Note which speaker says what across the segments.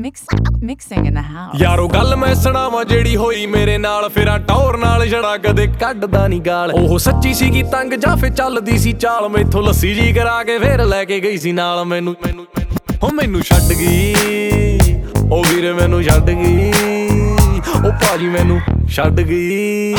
Speaker 1: Mixing in the house.
Speaker 2: ਯਾਰੋ ਗੱਲ ਮੈਂ ਸੁਣਾਵਾਂ ਜਿਹੜੀ ਹੋਈ ਮੇਰੇ ਨਾਲ, ਫਿਰਾਂ ਟੌਰ ਨਾਲ ਛੜਾ ਕਦੇ ਕੱਢਦਾ ਨਹੀਂ ਗਾਲ। ਉਹ ਸੱਚੀ ਸੀਗੀ ਤੰਗ ਜਾਂ ਫੇ ਚੱਲਦੀ ਸੀ ਚਾਲ, ਮੈਥੋਂ ਲੱਸੀ ਜੀ ਕਰਾ ਕੇ ਫੇਰ ਲੈ ਕੇ ਗਈ ਸੀ ਨਾਲ। ਮੈਨੂੰ ਛੱਡ ਗਈ ਉਹ ਵੀਰੇ, ਮੈਨੂੰ ਛੱਡ ਗਈ ਉਹ ਭਾਜੀ, ਮੈਨੂੰ ਛੱਡ ਗਈ।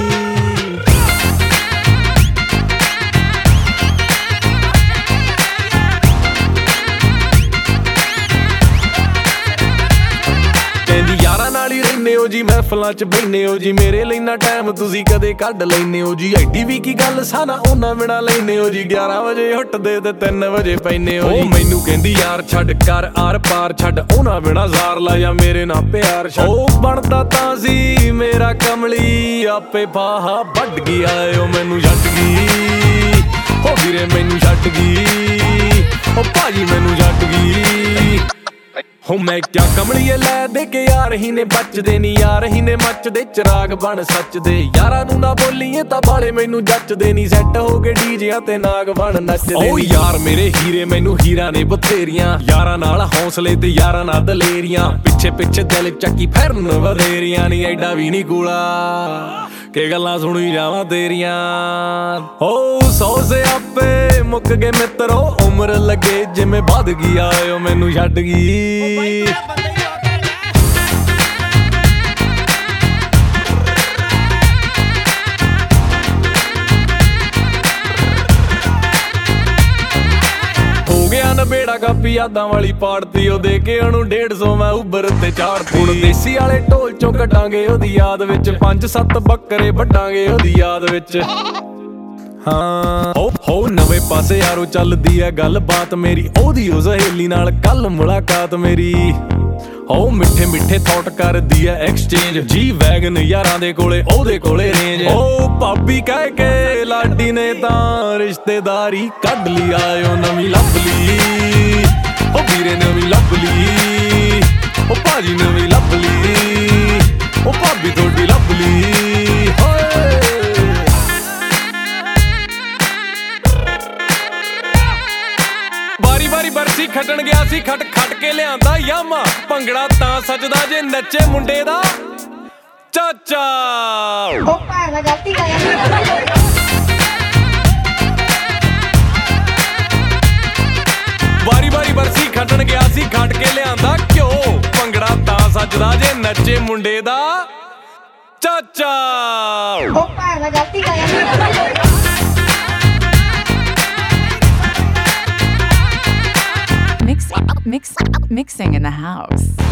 Speaker 2: ਕਹਿੰਦੀ ਯਾਰਾਂ ਨਾਲ ਹੀ ਰਹਿੰਦੇ ਹੋ ਜੀ, ਮਹਿਫਲਾਂ ਚ ਬਹਿੰਦੇ ਹੋ ਜੀ, ਮੇਰੇ ਲਈ ਨਾ ਟਾਈਮ ਤੁਸੀਂ ਕਦੇ ਕੱਢ ਲੈਂਦੇ ਹੋ ਜੀ। ਐਡੀ ਵੀ ਕੀ ਗੱਲ ਸਾਨਾ ਉਹਨਾਂ ਬਿਨਾ ਲੈਂਦੇ ਹੋ ਜੀ, 11 ਵਜੇ ਉੱਠਦੇ ਤੇ 3 ਵਜੇ ਪੈਂਦੇ ਹੋ ਜੀ। ਉਹ ਮੈਨੂੰ ਕਹਿੰਦੀ ਯਾਰ ਛੱਡ ਕਰ ਆਰ ਪਾਰ, ਛੱਡ ਉਹਨਾਂ ਬਿਨਾ ਜ਼ਾਰ ਲਾ ਜਾਂ ਮੇਰੇ ਨਾਲ ਪਿਆਰ ਛੱਡ। ਉਹ ਬਣਦਾ ਤਾਂ ਸੀ ਮੇਰਾ ਕਮਲੀ, ਆਪੇ ਫਾਹਾ ਵੱਢ ਗਿਆ ਉਹ ਮੈਨੂੰ ਛੱਡ ਗਈ। ਉਹ ਵੀਰੇ ਮੈਨੂੰ ਛੱਡ ਗਈ, ਉਹ ਭਾਜੀ ਮੈਨੂੰ ਛੱਡ ਗਈ। ਹੋ ਮੈਂ ਕਿਆ ਕਮਲੀਏ ਲੈ ਦੇ ਕੇ ਯਾਰ ਹੀ ਨੇ ਬਚਦੇ ਨੀ, ਯਾਰ ਹੀ ਨੇ ਮੱਚਦੇ ਚਿਰਾਗ ਬਣ ਸੱਚ ਦੇ। ਯਾਰਾਂ ਨੂੰ ਨਾ ਬੋਲੀਏ ਤਾਂ ਬਾਲੇ ਮੈਨੂੰ ਜੱਚਦੇ ਨੀ, ਸੈੱਟ ਹੋ ਕੇ ਡੀਜਿਆਂ ਤੇ ਨਾਗ ਬਣ ਨੱਚਦੇ। ਓ ਯਾਰ ਮੇਰੇ ਹੀਰੇ ਮੈਨੂੰ ਹੀਰਾ ਨੇ ਬਥੇਰੀਆਂ, ਯਾਰਾਂ ਨਾਲ ਹੌਸਲੇ ਤੇ ਯਾਰਾਂ ਨਾਲ ਦਲੇਰੀਆਂ। ਪਿੱਛੇ ਪਿੱਛੇ ਦਿਲ ਚੱਕੀ ਫਿਰਨ ਵਧੇਰੀਆਂ ਨੀ, ਐਡਾ ਵੀ ਨੀ ਗੂਲਾ ਕਿ ਗੱਲਾਂ ਸੁਣੀ ਜਾਵਾਂ ਤੇਰੀਆਂ। ਓ 100 ਸਿਆਪੇ ਮੁੱਕ ਗਏ ਮਿੱਤਰੋ, ਉਮਰ ਲੱਗੇ ਜਿਵੇਂ ਵੱਧ ਗਈ ਆਇਓ ਮੈਨੂੰ ਛੱਡ ਗਈ। ਹੋ ਗਿਆ ਨਬੇੜਾ ਕਾਪੀ ਯਾਦਾਂ ਵਾਲੀ ਪਾੜਤੀ, ਉਹ ਦੇ ਕੇ ਉਹਨੂੰ 150 ਮੈਂ ਉਬਰ ਤੇ ਚਾੜਤੀ। ਹੁਣ ਦੇਸੀ ਵਾਲੇ ਢੋਲ ਚੋਂ ਕੱਢਾਂਗੇ ਉਹਦੀ ਯਾਦ ਵਿੱਚ, 5-7 ਬੱਕਰੇ ਵੱਢਾਂਗੇ ਉਹਦੀ ਯਾਦ ਵਿੱਚ। ਹਾਂ ਹੋ ਨਵੇਂ ਪਾਸੇ ਯਾਰੋ ਚੱਲਦੀ ਐ ਗੱਲਬਾਤ ਮੇਰੀ, ਉਹਦੀ ਉਹ ਸਹੇਲੀ ਨਾਲ ਕੱਲ ਮੁਲਾਕਾਤ ਮੇਰੀ। ਹੋ ਮਿੱਠੇ ਮਿੱਠੇ ਥੌਟ ਕਰਦੀ ਐ ਐਕਸਚੇਂਜ, ਜੀ ਵੈਗਨ ਯਾਰਾਂ ਦੇ ਕੋਲੇ ਉਹਦੇ ਕੋਲੇ ਰੇਂਜ। ਓ ਭਾਬੀ ਕਹਿ ਕੇ ਲਾਡੀ ਨੇ ਤਾਂ ਰਿਸ਼ਤੇਦਾਰੀ ਕੱਢ ਲਈ, ਆਇਓ ਨਵੀਂ ਲੱਭ ਲਈ। ਓ ਵੀਰੇ ਨਵੀਂ ਲੱਭ ਲਈ, ਓ ਭਾਜੀ ਨਵੀਂ ਲੱਭ ਲਈ, ਓ ਭਾਬੀ ਤੁਹਾਡੀ ਲੱਭ ਲਈ। ਵਾਰੀ ਬਰਸੀ ਖੱਟਣ ਗਿਆ ਸੀ, ਖੱਟ ਕੇ ਲਿਆਂਦਾ ਯਾਮਾ। ਭੰਗੜਾ ਤਾਂ ਸੱਜਦਾ ਜੇ ਨੱਚੇ ਮੁੰਡੇ ਦਾ ਚਾਚਾ।
Speaker 3: ਉਹ ਭਾਵੇਂ ਗਲਤੀ ਕਰ
Speaker 2: ਵਾਰੀ ਬਰਸੀ ਖੱਟਣ ਗਿਆ ਸੀ, ਖੱਟ ਕੇ ਲਿਆਂਦਾ ਘਿਓ। ਭੰਗੜਾ ਤਾਂ ਸੱਜਦਾ ਜੇ ਨੱਚੇ ਮੁੰਡੇ ਦਾ ਚਾਚਾ।
Speaker 3: ਉਹ ਭਾਵੇਂ ਗਲਤੀ ਕਰ
Speaker 1: Mixing in the house.